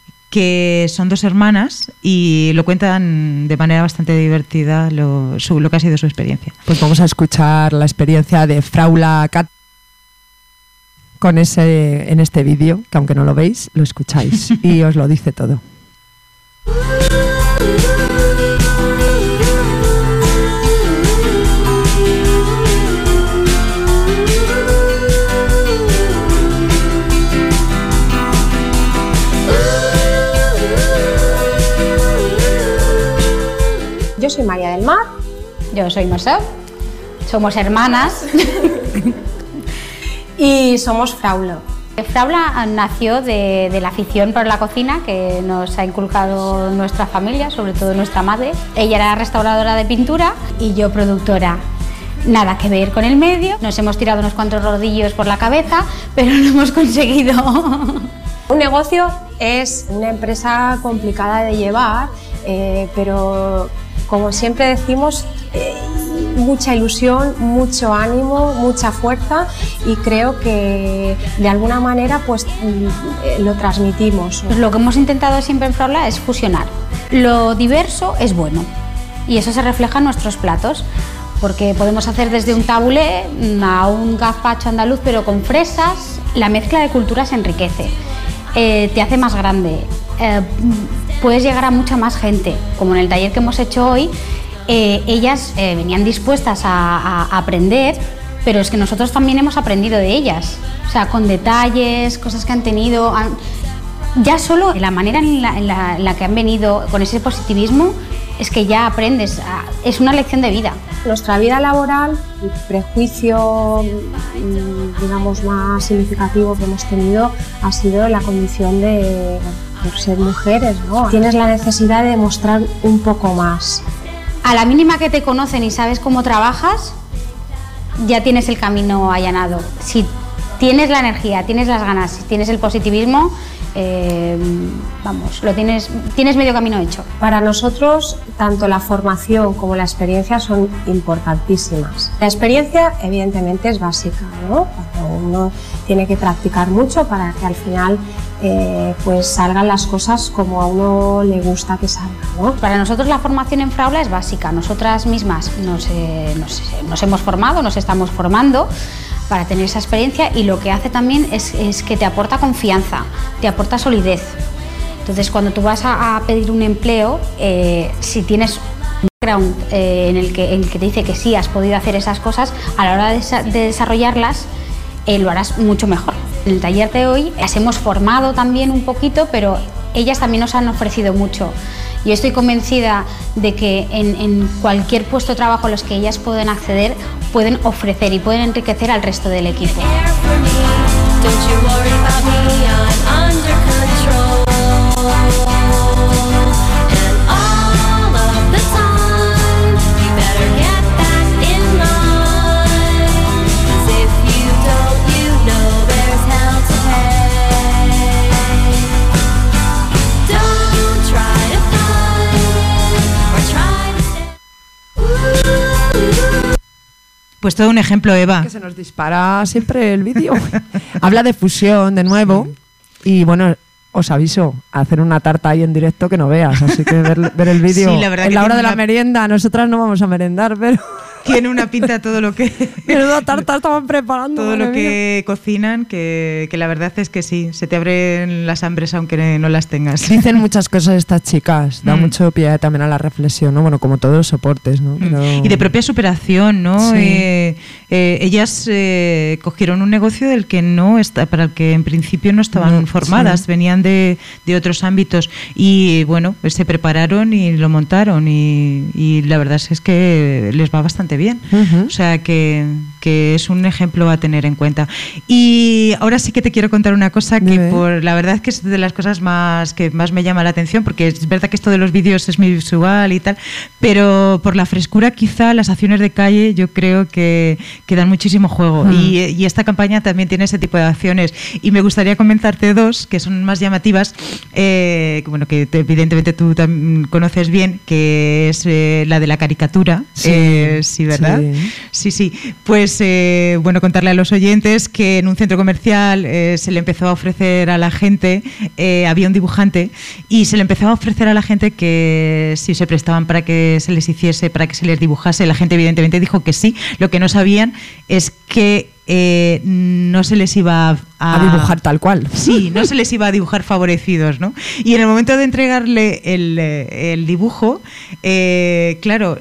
que son dos hermanas y lo cuentan de manera bastante divertida lo, su- lo que ha sido su experiencia? Pues vamos a escuchar la experiencia de Fraula Cat con ese en este vídeo, que aunque no lo veis, lo escucháis y os lo dice todo. Yo soy María del Mar. Yo soy Mercè, somos hermanas. Y somos Fraulo. Fraula nació de, de la afición por la cocina que nos ha inculcado nuestra familia, sobre todo nuestra madre. Ella era restauradora de pintura y yo productora. Nada que ver con el medio, nos hemos tirado unos cuantos rodillos por la cabeza, pero lo hemos conseguido. Un negocio es una empresa complicada de llevar, eh, pero como siempre decimos, eh, mucha ilusión, mucho ánimo, mucha fuerza y creo que de alguna manera pues mm, lo transmitimos. Pues lo que hemos intentado siempre en Fraula es fusionar. Lo diverso es bueno y eso se refleja en nuestros platos, porque podemos hacer desde un tabulé a un gazpacho andaluz pero con fresas. La mezcla de culturas enriquece, eh, te hace más grande, eh, puedes llegar a mucha más gente, como en el taller que hemos hecho hoy. Eh, ellas eh, venían dispuestas a, a- a aprender, pero es que nosotros también hemos aprendido de ellas, o sea, con detalles, cosas que han tenido, han- ya solo la manera en la, en la- en la que han venido con ese positivismo es que ya aprendes, a- es una lección de vida. Nuestra vida laboral, el prejuicio mm, digamos más significativo que hemos tenido ha sido la condición de por ser mujeres, ¿no? Tienes la necesidad de demostrar un poco más. A la mínima que te conocen y sabes cómo trabajas, ya tienes el camino allanado. Si tienes la energía, tienes las ganas, si tienes el positivismo, eh, vamos, lo tienes, tienes medio camino hecho. Para nosotros, tanto la formación como la experiencia son importantísimas. La experiencia, evidentemente, es básica, ¿no? Porque uno tiene que practicar mucho para que al final eh, pues salgan las cosas como a uno le gusta que salgan, ¿no? Para nosotros la formación en Fraula es básica. Nosotras mismas nos, eh, nos, nos hemos formado, nos estamos formando para tener esa experiencia, y lo que hace también es, es que te aporta confianza, te aporta solidez. Entonces, cuando tú vas a, a pedir un empleo, eh, si tienes un background eh, en, el que, en el que te dice que sí, has podido hacer esas cosas, a la hora de, de desarrollarlas, eh, lo harás mucho mejor. En el taller de hoy las hemos formado también un poquito, pero ellas también nos han ofrecido mucho. Yo estoy convencida de que en, en cualquier puesto de trabajo a los que ellas pueden acceder, pueden ofrecer y pueden enriquecer al resto del equipo. Pues todo un ejemplo, Eva. Que se nos dispara siempre el vídeo. Habla de fusión de nuevo, sí. Y bueno, os aviso, hacer una tarta ahí en directo que no veas, así que ver, ver el vídeo. Sí, la verdad en que la hora de la una... merienda, nosotras no vamos a merendar, pero... Tiene una pinta todo lo que... Menuda tarta estaban preparando. Todo lo que mía. Cocinan, que, que la verdad es que sí, se te abren las hambres aunque no las tengas. Dicen muchas cosas estas chicas, da mm. mucho pie también a la reflexión, ¿no? Bueno, como todos los soportes, ¿no? Pero... Y de propia superación, ¿no? Sí. Eh, eh, ellas eh, cogieron un negocio del que no está, para el que en principio no estaban no, formadas, sí. Venían de, de otros ámbitos y bueno, pues se prepararon y lo montaron y, y la verdad es que les va bastante bien, uh-huh. O sea que, que es un ejemplo a tener en cuenta. Y ahora sí que te quiero contar una cosa que por la verdad es que es de las cosas más que más me llama la atención, porque es verdad que esto de los vídeos es muy visual y tal, pero por la frescura quizá las acciones de calle yo creo que, que dan muchísimo juego, uh-huh. y, y esta campaña también tiene ese tipo de acciones y me gustaría comentarte dos que son más llamativas, eh, bueno, que te, evidentemente tú también conoces bien, que es eh, la de la caricatura, sí, eh, sí ¿verdad? Sí, sí, sí. Pues eh, bueno, contarle a los oyentes que en un centro comercial eh, se le empezó a ofrecer a la gente, eh, había un dibujante y se le empezó a ofrecer a la gente que si se prestaban para que se les hiciese, para que se les dibujase, la gente evidentemente dijo que sí. Lo que no sabían es que Eh, no se les iba a, a dibujar tal cual. Sí, no se les iba a dibujar favorecidos, ¿no? Y en el momento de entregarle el, el dibujo, eh, claro,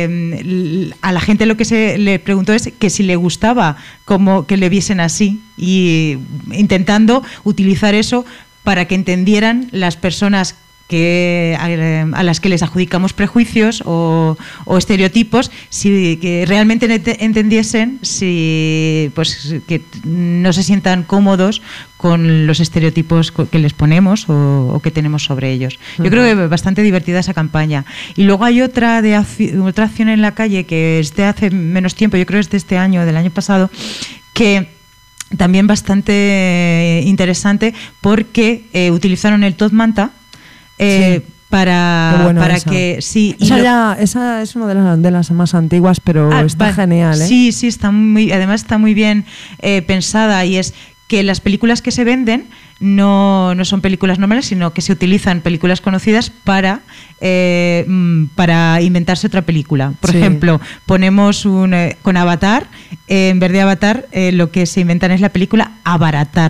eh, a la gente lo que se le preguntó es que si le gustaba como que le viesen así, y intentando utilizar eso para que entendieran las personas que a, a las que les adjudicamos prejuicios o, o estereotipos, si que realmente entendiesen, si pues que no se sientan cómodos con los estereotipos que les ponemos o, o que tenemos sobre ellos. Yo uh-huh. creo que bastante divertida esa campaña. Y luego hay otra de otra acción en la calle que es de hace menos tiempo, yo creo que es de este año, del año pasado, que también bastante interesante porque eh, utilizaron el Top Manta. Eh, sí. Para, para esa. que sí esa, lo, ya, esa es una de las, de las más antiguas, pero ah, está va, genial, ¿eh? Sí, sí, está muy, además está muy bien eh, pensada, y es que las películas que se venden no, no son películas normales, sino que se utilizan películas conocidas para, eh, para inventarse otra película. Por sí. ejemplo, ponemos un eh, con Avatar, eh, en vez de Avatar, eh, lo que se inventan es la película Abaratar.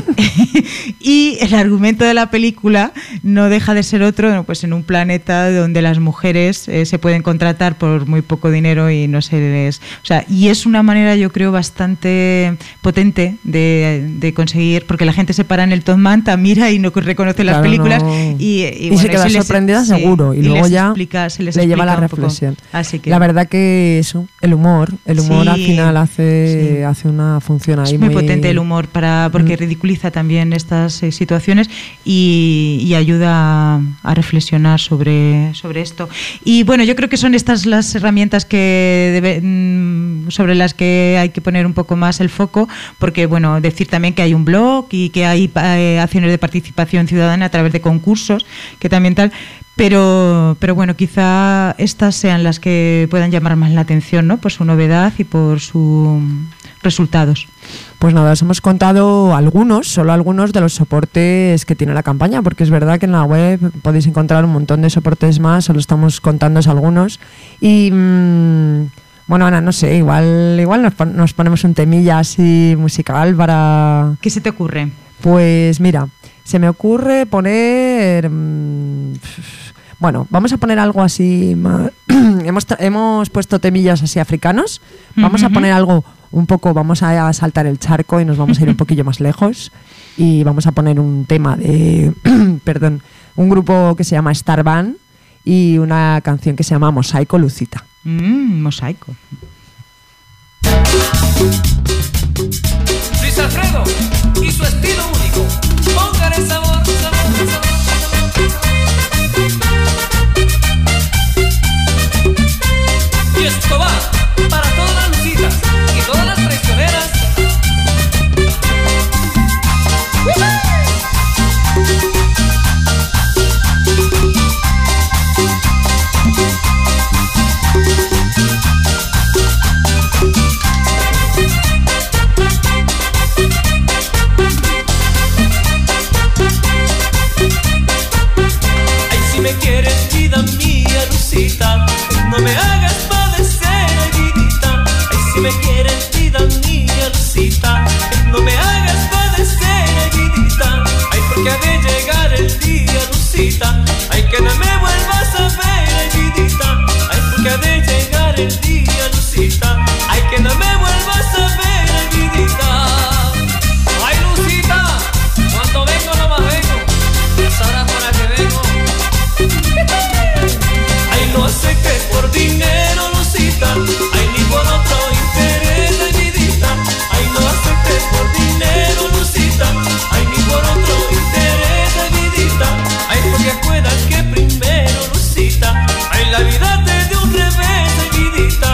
Y el argumento de la película no deja de ser otro, pues en un planeta donde las mujeres eh, se pueden contratar por muy poco dinero y no se les... O sea, y es una manera, yo creo, bastante potente de, de conseguir, porque la gente se para en el top manta, mira y no reconoce las Claro, películas no. y, y, Y bueno, se queda les- sorprendida sí, seguro y, luego les ya explica- se les le lleva a la explica un poco. reflexión. Así que La verdad que eso, el humor, el humor Sí, al final hace, hace una función ahí es muy, potente el humor para porque Mm. ridiculiza también estas eh, situaciones y, y ayuda a, a reflexionar sobre, sobre esto. Y bueno, yo creo que son estas las herramientas que debe- mm, sobre las que hay que poner un poco más el foco, porque bueno, decir también que hay un blog y que hay eh, acciones de participación ciudadana a través de concursos, que también tal. Pero, pero bueno, quizá estas sean las que puedan llamar más la atención, ¿no? Por su novedad y por sus resultados. Pues nada, os hemos contado algunos, solo algunos de los soportes que tiene la campaña, porque es verdad que en la web podéis encontrar un montón de soportes más, solo estamos contándoos algunos. Y mmm, bueno, Ana, no sé, igual, igual nos, pon- nos ponemos un temilla así musical para... ¿Qué se te ocurre? Pues mira, se me ocurre poner... mmm, bueno, vamos a poner algo así... ma- hemos, tra- hemos puesto temillas así africanos. Vamos a Ujú. poner algo un poco... Vamos a saltar el charco y nos vamos a ir un poquillo más lejos. Y vamos a poner un tema de... perdón, un grupo que se llama Star Band y una canción que se llama Mosaico Lucita. Mm, mosaico. Luis Alfredo y su estilo único. Póngale sabor, sabor, sabor, sabor. Y esto va para todas las lucitas y todas las traicioneras. Ay, si me quieres, vida mía, Lucita, no me hagas padecer, vidita. Ay, si me quieres, vida mía, Lucita, no me hagas padecer, vidita. Ay, porque ha de llegar el día, Lucita. Ay, que no me vuelvas a ver, vidita. Ay, porque ha de llegar el día, Lucita. Ay, que no me vuelvas a ver, vidita. Ay, Lucita, cuando vengo nomás vengo. Ya sabrás para qué vengo. Ay, no aceptes por dinero, Lucita. Ay, ni por otro interés, ay, vidita. Ay, no aceptes por dinero, Lucita. Ay, ni por otro interés, ay, vidita. Ay, porque acuerdas que primero, Lucita. Ay, la vida te dio un revés, ay, vidita.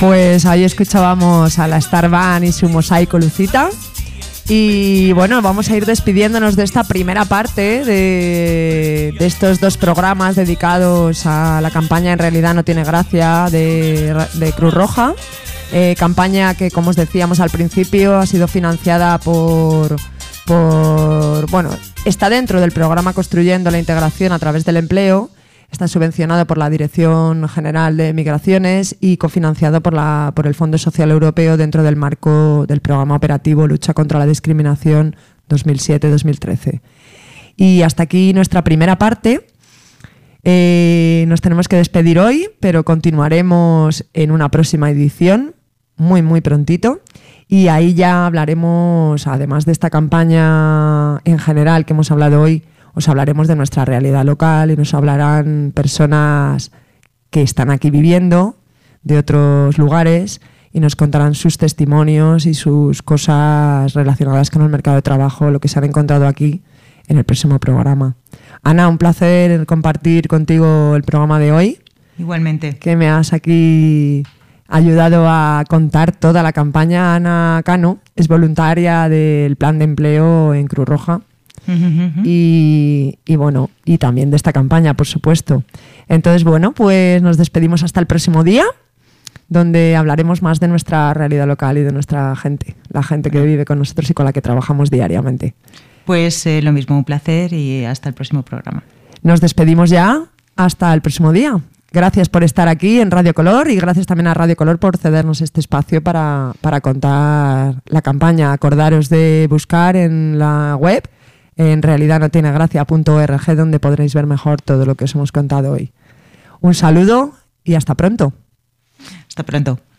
Pues ahí escuchábamos a la Star Band y su Mosaico Lucita. Y bueno, vamos a ir despidiéndonos de esta primera parte de, de estos dos programas dedicados a la campaña En realidad no tiene gracia de, de Cruz Roja. Eh, campaña que, como os decíamos al principio, ha sido financiada por, por... Bueno, está dentro del programa Construyendo la Integración a través del Empleo. Está subvencionado por la Dirección General de Migraciones y cofinanciado por, la, por el Fondo Social Europeo dentro del marco del Programa Operativo Lucha contra la Discriminación dos mil siete dos mil trece. Y hasta aquí nuestra primera parte. Eh, nos tenemos que despedir hoy, pero continuaremos en una próxima edición, muy, muy prontito. Y ahí ya hablaremos, además de esta campaña en general que hemos hablado hoy, os hablaremos de nuestra realidad local y nos hablarán personas que están aquí viviendo de otros lugares y nos contarán sus testimonios y sus cosas relacionadas con el mercado de trabajo, lo que se han encontrado aquí en el próximo programa. Ana, un placer compartir contigo el programa de hoy. Igualmente. Que me has aquí ayudado a contar toda la campaña. Ana Cano es voluntaria del Plan de Empleo en Cruz Roja. Y, y bueno, y también de esta campaña, por supuesto. Entonces, bueno, pues nos despedimos hasta el próximo día, donde hablaremos más de nuestra realidad local y de nuestra gente, la gente que vive con nosotros y con la que trabajamos diariamente. Pues eh, lo mismo, un placer y hasta el próximo programa. Nos despedimos ya, hasta el próximo día. Gracias por estar aquí en Radio Color y gracias también a Radio Color por cedernos este espacio para, para contar la campaña. Acordaros de buscar en la web en realidad no tiene gracia punto org, donde podréis ver mejor todo lo que os hemos contado hoy. Un saludo y hasta pronto. Hasta pronto.